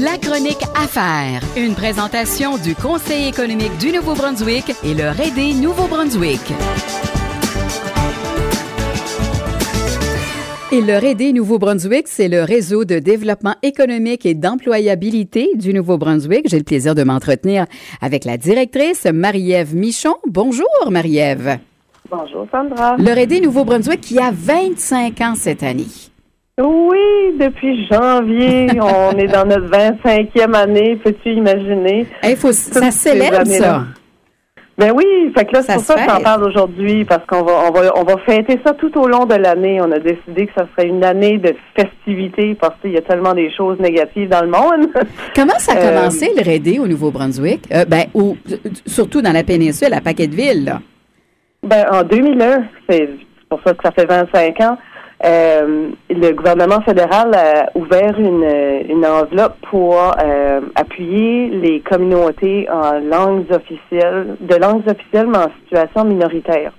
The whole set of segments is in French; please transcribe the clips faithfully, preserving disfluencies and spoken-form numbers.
La chronique Affaires, une présentation du Conseil économique du Nouveau-Brunswick et le Rédé Nouveau-Brunswick. Et le Rédé Nouveau-Brunswick, c'est le réseau de développement économique et d'employabilité du Nouveau-Brunswick. J'ai le plaisir de m'entretenir avec la directrice Marie-Ève Michon. Bonjour Marie-Ève. Bonjour Sandra. Le Rédé Nouveau-Brunswick qui a vingt-cinq ans cette année. Oui, depuis janvier, on est dans notre vingt-cinquième année, peux-tu imaginer? Il faut, ça célèbre ça. Ben oui, fait que là, c'est Ça pour ça que j'en parle aujourd'hui, parce qu'on va, on va, on va fêter ça tout au long de l'année. On a décidé que ça serait une année de festivités, parce qu'il y a tellement des choses négatives dans le monde. Comment ça a Euh, commencé, le Rédé, au Nouveau-Brunswick? Euh, ben, ou, surtout dans la péninsule, à Paquetteville, là. Ben, en deux mille un, c'est pour ça que ça fait vingt-cinq ans, euh, le gouvernement fédéral a ouvert une, une enveloppe pour euh, appuyer les communautés en langues officielles, de langues officielles, mais en situation minoritaire.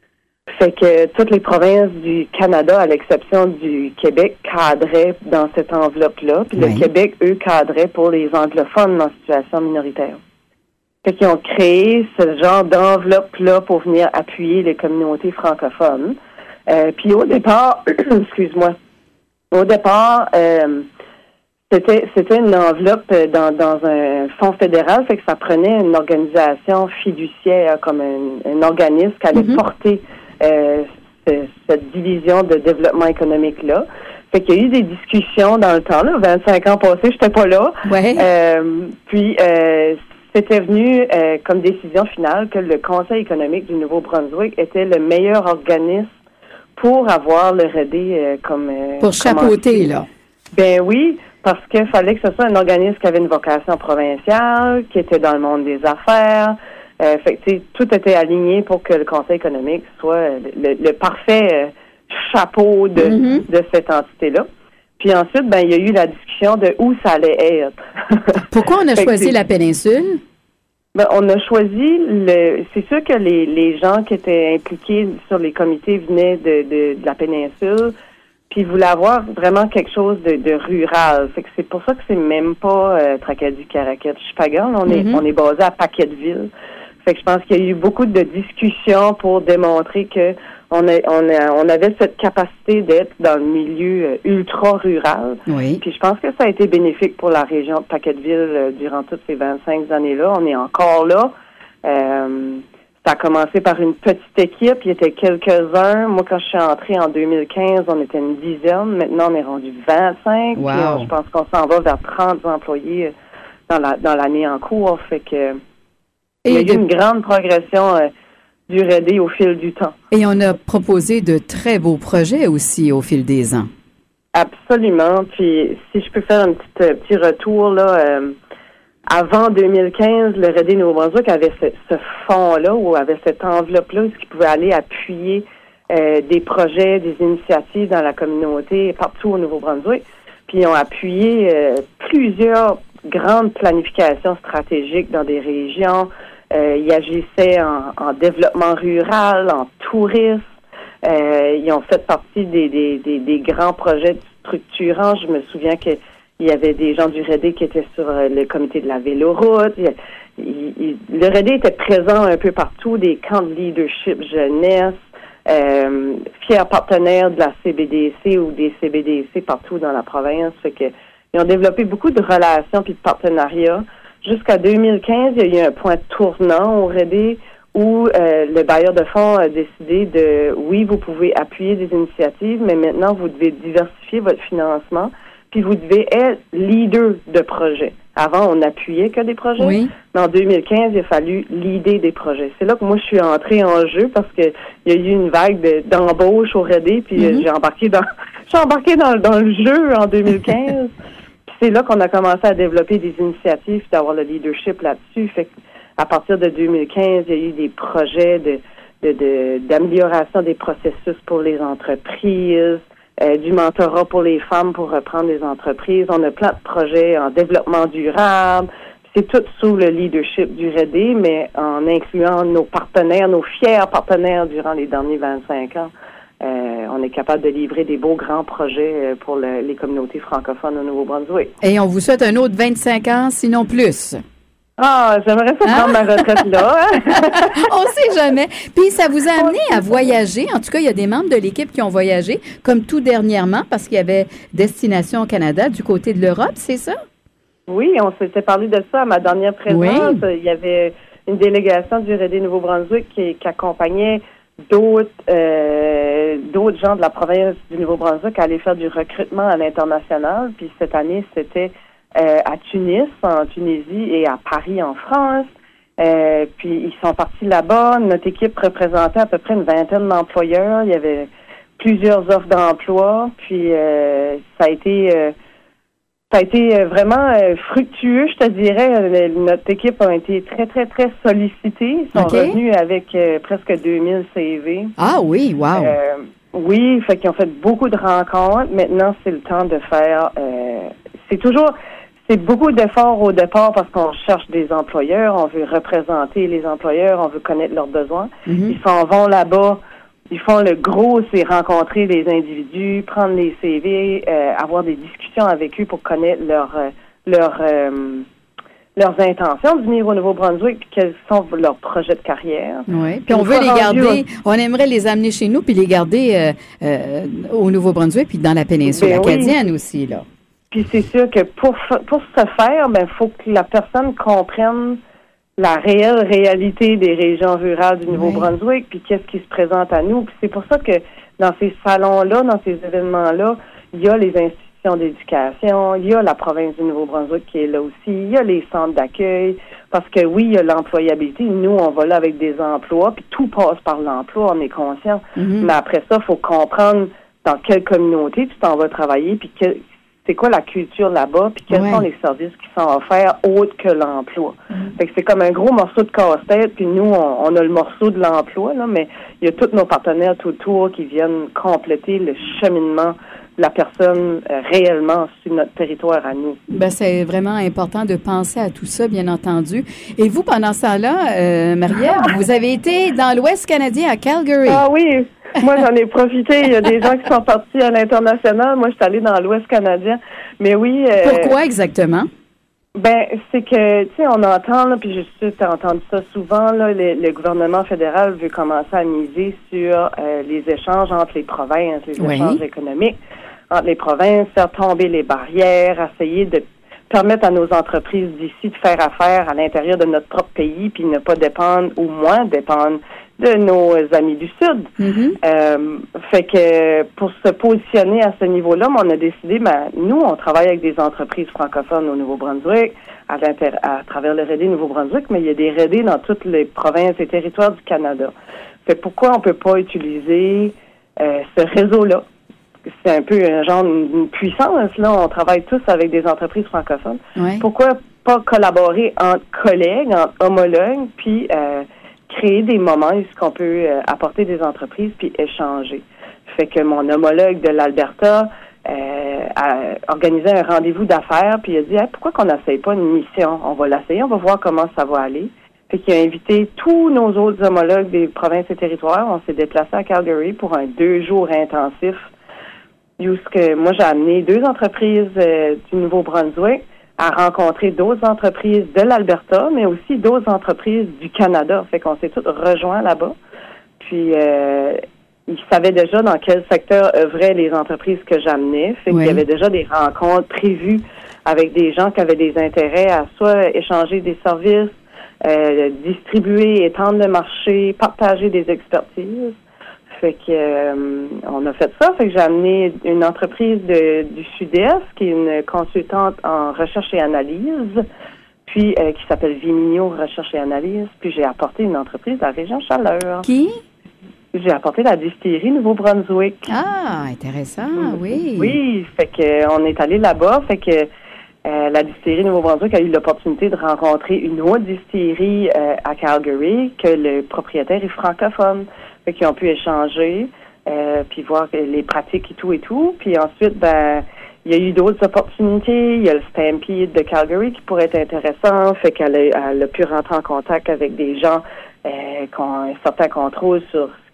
Fait que toutes les provinces du Canada, à l'exception du Québec, cadraient dans cette enveloppe-là. Puis Oui. le Québec, eux, cadraient pour les anglophones en situation minoritaire. Fait qu'ils ont créé ce genre d'enveloppe-là pour venir appuyer les communautés francophones. Euh, puis au départ, excuse-moi, au départ, euh, c'était c'était une enveloppe dans, dans un fonds fédéral, fait que ça prenait une organisation fiduciaire comme un, un organisme qui allait Mm-hmm. porter euh, ce, cette division de développement économique-là. Fait qu'il y a eu des discussions dans le temps, là, vingt-cinq ans passés, j'étais pas là. Ouais. Euh, puis euh, c'était venu euh, comme décision finale que le Conseil économique du Nouveau-Brunswick était le meilleur organisme pour avoir le Rédé euh, comme... Euh, Pour chapeauter, là. Ben oui, parce qu'il fallait que ce soit un organisme qui avait une vocation provinciale, qui était dans le monde des affaires. Euh, fait que, tu sais, tout était aligné pour que le Conseil économique soit le, le parfait euh, chapeau de, Mm-hmm. de cette entité-là. Puis ensuite, ben il y a eu la discussion de où ça allait être. Pourquoi on a Fait que choisi c'est- la péninsule? Ben, on a choisi le. C'est sûr que les, les gens qui étaient impliqués sur les comités venaient de, de, de la péninsule, puis ils voulaient avoir vraiment quelque chose de, de rural. Fait que c'est pour ça que c'est même pas euh, Tracadie-Caraquette-Chupagan. On est Mhm. on est basé à Paquetteville. Fait que je pense qu'il y a eu beaucoup de discussions pour démontrer que on a, on a, on avait cette capacité d'être dans le milieu euh, ultra rural. Oui. Puis je pense que ça a été bénéfique pour la région de Paquetteville euh, durant toutes ces vingt-cinq années-là. On est encore là. Euh, ça a commencé par une petite équipe. Il y était quelques-uns. Moi, quand je suis entrée en deux mille quinze, on était une dizaine. Maintenant, on est rendu vingt-cinq. Wow. Puis on- je pense qu'on s'en va vers trente employés euh, dans la dans l'année en cours. Fait que il y a Et, eu de- une grande progression euh, du Rédé au fil du temps. et on a proposé de très beaux projets aussi au fil des ans. Absolument. Puis si je peux faire un petit, euh, petit retour, là, euh, avant deux mille quinze, le Rédé Nouveau-Brunswick avait ce, ce fonds-là ou avait cette enveloppe-là où il pouvait aller appuyer euh, des projets, des initiatives dans la communauté partout au Nouveau-Brunswick. Puis ils ont appuyé euh, plusieurs grandes planifications stratégiques dans des régions. Euh, ils agissaient en, en développement rural, en tourisme. Euh, ils ont fait partie des, des, des, des grands projets structurants. Je me souviens qu'il y avait des gens du Rédé qui étaient sur euh, le comité de la véloroute. Il, il, il, le Rédé était présent un peu partout, des camps de leadership jeunesse, euh, fiers partenaires de la C B D C ou des C B D C partout dans la province. Fait que, ils ont développé beaucoup de relations puis de partenariats. Jusqu'à deux mille quinze, il y a eu un point tournant au Rédé où euh, le bailleur de fonds a décidé de, oui, vous pouvez appuyer des initiatives, mais maintenant, vous devez diversifier votre financement, puis vous devez être leader de projets. Avant, on n'appuyait que des projets, Oui. mais en deux mille quinze, il a fallu leader des projets. C'est là que moi, je suis entrée en jeu parce que il y a eu une vague de, d'embauche au Rédé, puis euh, Mhm. j'ai embarqué dans, j'ai embarqué dans, dans le jeu en deux mille quinze. Puis c'est là qu'on a commencé à développer des initiatives, puis d'avoir le leadership là-dessus. Fait que à partir de deux mille quinze, il y a eu des projets de, de, de d'amélioration des processus pour les entreprises, euh, du mentorat pour les femmes pour reprendre les entreprises. On a plein de projets en développement durable. C'est tout sous le leadership du Rédé, mais en incluant nos partenaires, nos fiers partenaires durant les derniers vingt-cinq ans. euh, on est capable de livrer des beaux grands projets euh, pour le, les communautés francophones au Nouveau-Brunswick. Et on vous souhaite un autre vingt-cinq ans, sinon plus. Ah, j'aimerais ça prendre hein? ma retraite là. On sait jamais. Puis ça vous a amené à voyager. En tout cas, il y a des membres de l'équipe qui ont voyagé, comme tout dernièrement, parce qu'il y avait Destination Canada du côté de l'Europe, c'est ça? Oui, on s'était parlé de ça à ma dernière présence. Oui. Il y avait une délégation du R D Nouveau-Brunswick qui, qui accompagnait d'autres euh, d'autres gens de la province du Nouveau-Brunswick à aller faire du recrutement à l'international. Puis cette année, c'était Euh, à Tunis, en Tunisie, et à Paris, en France. Euh, puis ils sont partis là-bas. Notre équipe représentait à peu près une vingtaine d'employeurs. Il y avait plusieurs offres d'emploi. Puis euh, ça a été euh, ça a été vraiment euh, fructueux, je te dirais. Le, notre équipe a été très, très, très sollicitée. Ils sont okay. revenus avec euh, presque deux mille C V. Ah oui, wow! Euh, oui, fait qu'ils ont fait beaucoup de rencontres. Maintenant, c'est le temps de faire... Euh, c'est toujours... C'est beaucoup d'efforts au départ parce qu'on cherche des employeurs, on veut représenter les employeurs, on veut connaître leurs besoins. Mm-hmm. Ils s'en vont là-bas, ils font le gros, c'est rencontrer des individus, prendre les C V, euh, avoir des discussions avec eux pour connaître leur, euh, leur, euh, leurs intentions de venir au Nouveau-Brunswick, puis quels sont leurs projets de carrière. Oui, puis on veut les garder, on aimerait les amener chez nous, puis les garder euh, euh, au Nouveau-Brunswick, puis dans la péninsule ben acadienne oui. aussi, là. Puis c'est sûr que pour pour ce faire, ben faut que la personne comprenne la réelle réalité des régions rurales du Nouveau-Brunswick, puis qu'est-ce qui se présente à nous. Puis c'est pour ça que dans ces salons-là, dans ces événements-là, il y a les institutions d'éducation, il y a la province du Nouveau-Brunswick qui est là aussi, il y a les centres d'accueil, parce que oui, il y a l'employabilité. Nous, on va là avec des emplois, puis tout passe par l'emploi, on est conscient. Mm-hmm. Mais après ça, il faut comprendre dans quelle communauté tu t'en vas travailler, puis quel c'est quoi la culture là-bas, puis quels ouais. sont les services qui sont offerts autres que l'emploi. Mm. Fait que c'est comme un gros morceau de casse-tête, puis nous, on, on a le morceau de l'emploi, là, mais il y a tous nos partenaires tout autour qui viennent compléter le cheminement de la personne euh, réellement sur notre territoire à nous. Ben c'est vraiment important de penser à tout ça, bien entendu. Et vous, pendant ce temps-là, euh, Marie-Ève, vous avez été dans l'Ouest canadien, à Calgary. Ah oui! Moi, j'en ai profité. Il y a des gens qui sont partis à l'international. Moi, je suis allée dans l'Ouest canadien. Mais oui... Euh, Pourquoi exactement? Ben, c'est que, tu sais, on entend, là, puis je suis entendu ça souvent, là, le, le gouvernement fédéral veut commencer à miser sur euh, les échanges entre les provinces, les oui. échanges économiques entre les provinces, faire tomber les barrières, essayer de permettre à nos entreprises d'ici de faire affaire à l'intérieur de notre propre pays, puis ne pas dépendre, ou moins dépendre, de nos amis du Sud. Mm-hmm. Euh, fait que pour se positionner à ce niveau-là, on a décidé, ben, nous, on travaille avec des entreprises francophones au Nouveau-Brunswick, à, à travers le R D Nouveau-Brunswick, mais il y a des R D dans toutes les provinces et territoires du Canada. Fait pourquoi on peut pas utiliser euh, ce réseau-là? C'est un peu un genre une puissance, là. On travaille tous avec des entreprises francophones. Ouais. Pourquoi pas collaborer entre collègues, entre homologues, puis euh, créer des moments où on peut euh, apporter des entreprises puis échanger. Fait que mon homologue de l'Alberta euh, a organisé un rendez-vous d'affaires puis il a dit hey, pourquoi qu'on n'essaye pas une mission? On va l'essayer, on va voir comment ça va aller. Fait qu'il a invité tous nos autres homologues des provinces et territoires. On s'est déplacé à Calgary pour un deux jours intensif. Où que moi j'ai amené deux entreprises euh, du Nouveau-Brunswick à rencontrer d'autres entreprises de l'Alberta, mais aussi d'autres entreprises du Canada. Fait qu'on s'est tous rejoints là-bas. Puis, euh, ils savaient déjà dans quel secteur œuvraient les entreprises que j'amenais. Fait oui. qu'il y avait déjà des rencontres prévues avec des gens qui avaient des intérêts à soit échanger des services, euh, distribuer, étendre le marché, partager des expertises. Fait que euh, on a fait ça. Fait que j'ai amené une entreprise de, du Sud-Est qui est une consultante en recherche et analyse, puis euh, qui s'appelle Viminio Recherche et Analyse. Puis j'ai apporté une entreprise de la région Chaleur. Qui? J'ai apporté la distillerie Nouveau-Brunswick. Ah, intéressant, mmh. oui. Oui, fait que on est allé là-bas. Fait que euh, la distillerie Nouveau-Brunswick a eu l'opportunité de rencontrer une autre distillerie euh, à Calgary que le propriétaire est francophone. Fait qu'ils ont pu échanger, euh, puis voir les pratiques et tout et tout. Puis ensuite, ben, il y a eu d'autres opportunités. Il y a le Stampede de Calgary qui pourrait être intéressant. Fait qu'elle a, elle a pu rentrer en contact avec des gens euh, qui ont un certain contrôle sur ce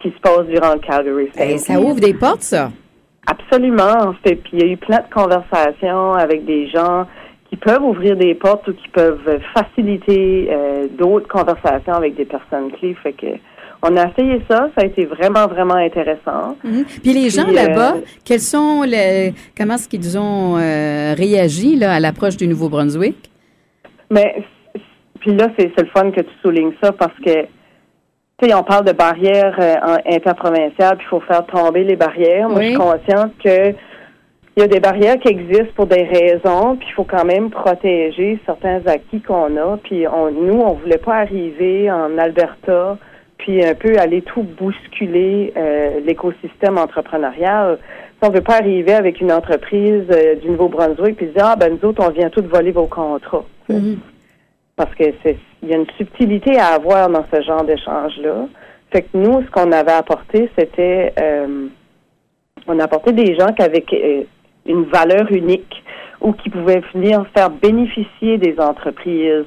qui se passe durant le Calgary Sale. Et ça ouvre des portes, ça? Absolument. Fait, puis il y a eu plein de conversations avec des gens qui peuvent ouvrir des portes ou qui peuvent faciliter euh, d'autres conversations avec des personnes clés. Fait que on a essayé ça, ça a été vraiment, vraiment intéressant. Mm-hmm. Puis les gens Puis, là-bas, euh, quels sont les, comment est-ce qu'ils ont euh, réagi là, à l'approche du Nouveau-Brunswick? Mais, puis là, c'est, c'est le fun que tu soulignes ça parce que, tu sais, on parle de barrières euh, interprovinciales, puis il faut faire tomber les barrières. Moi, oui. Je suis consciente que il y a des barrières qui existent pour des raisons, puis il faut quand même protéger certains acquis qu'on a. Puis on, nous, on voulait pas arriver en Alberta puis un peu aller tout bousculer euh, l'écosystème entrepreneurial. On ne veut pas arriver avec une entreprise euh, du Nouveau-Brunswick puis dire, ah, ben nous autres, on vient tout voler vos contrats. Mm-hmm. Parce que c'est il y a une subtilité à avoir dans ce genre d'échange-là. Fait que nous, ce qu'on avait apporté, c'était euh, on a apporté des gens qui avaient euh, une valeur unique ou qui pouvaient venir faire bénéficier des entreprises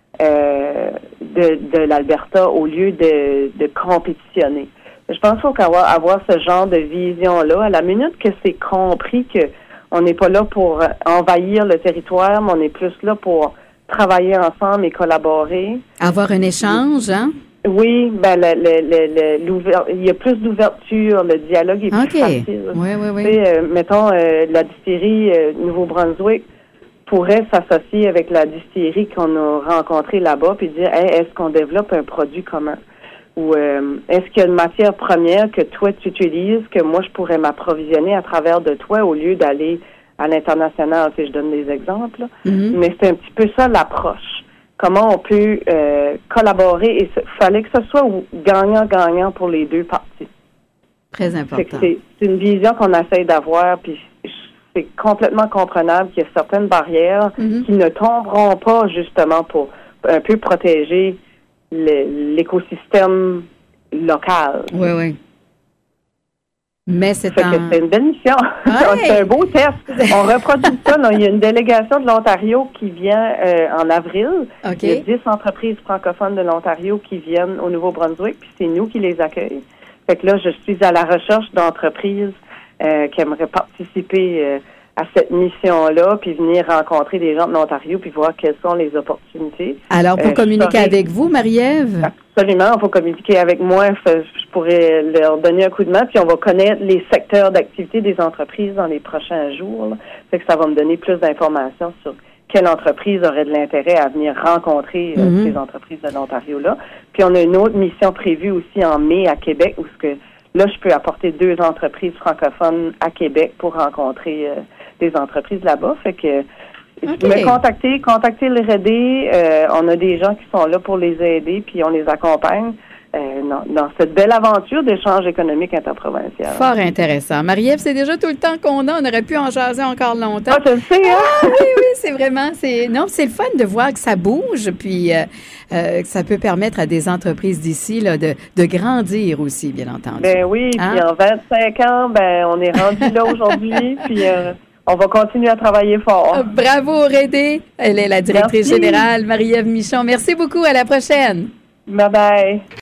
Euh, de, de l'Alberta au lieu de, de compétitionner. Je pense qu'il faut avoir, avoir ce genre de vision-là. À la minute que c'est compris que on n'est pas là pour envahir le territoire, mais on est plus là pour travailler ensemble et collaborer. Avoir un échange, hein? Oui, ben le, le, le, l'ouvert, il y a plus d'ouverture, le dialogue est plus okay. facile. Oui, oui, oui. Tu sais, euh, mettons, euh, la distillerie euh, Nouveau-Brunswick pourrait s'associer avec la distillerie qu'on a rencontrée là-bas puis dire hey, est-ce qu'on développe un produit commun ou euh, est-ce qu'il y a une matière première que toi tu utilises que moi je pourrais m'approvisionner à travers de toi au lieu d'aller à l'international, tu sais, je donne des exemples là. Mm-hmm. Mais c'est un petit peu ça l'approche, comment on peut euh, collaborer et il fallait que ce soit gagnant-gagnant pour les deux parties. Très important. C'est, c'est une vision qu'on essaie d'avoir puis c'est complètement comprenable qu'il y a certaines barrières mm-hmm. qui ne tomberont pas justement pour un peu protéger le, l'écosystème local. Oui, oui. Mais c'est fait un... que c'est une belle mission. Ouais. C'est un beau test. On reproduit ça. Là. Il y a une délégation de l'Ontario qui vient euh, en avril. Okay. Il y a dix entreprises francophones de l'Ontario qui viennent au Nouveau-Brunswick, puis c'est nous qui les accueillons. Fait que là, je suis à la recherche d'entreprises Euh, qui aimerait participer euh, à cette mission-là, puis venir rencontrer des gens de l'Ontario, puis voir quelles sont les opportunités. Alors, pour euh, communiquer saurais... avec vous, Marie-Ève? Absolument, il faut communiquer avec moi. Je pourrais leur donner un coup de main, puis on va connaître les secteurs d'activité des entreprises dans les prochains jours. Là. Fait que ça va me donner plus d'informations sur quelle entreprise aurait de l'intérêt à venir rencontrer euh, mm-hmm. ces entreprises de l'Ontario-là. Puis on a une autre mission prévue aussi en mai à Québec, où ce que là, je peux apporter deux entreprises francophones à Québec pour rencontrer euh, des entreprises là-bas. Fait que okay. me contacter, contacter le R E D. Euh, on a des gens qui sont là pour les aider, puis on les accompagne euh, dans, dans cette belle aventure d'échange économique interprovincial. Fort intéressant. Marie-Ève, c'est déjà tout le temps qu'on a. On aurait pu en jaser encore longtemps. Ah, je le sais, hein? Ah, oui, oui, c'est vraiment... c'est Non, c'est le fun de voir que ça bouge, puis euh, euh, que ça peut permettre à des entreprises d'ici là, de, de grandir aussi, bien entendu. Ben oui, hein? Puis en vingt-cinq ans, ben on est rendu là aujourd'hui, puis... Euh, on va continuer à travailler fort. Bravo, R E D. Elle est la directrice Merci. générale, Marie-Ève Michon. Merci beaucoup. À la prochaine. Bye bye.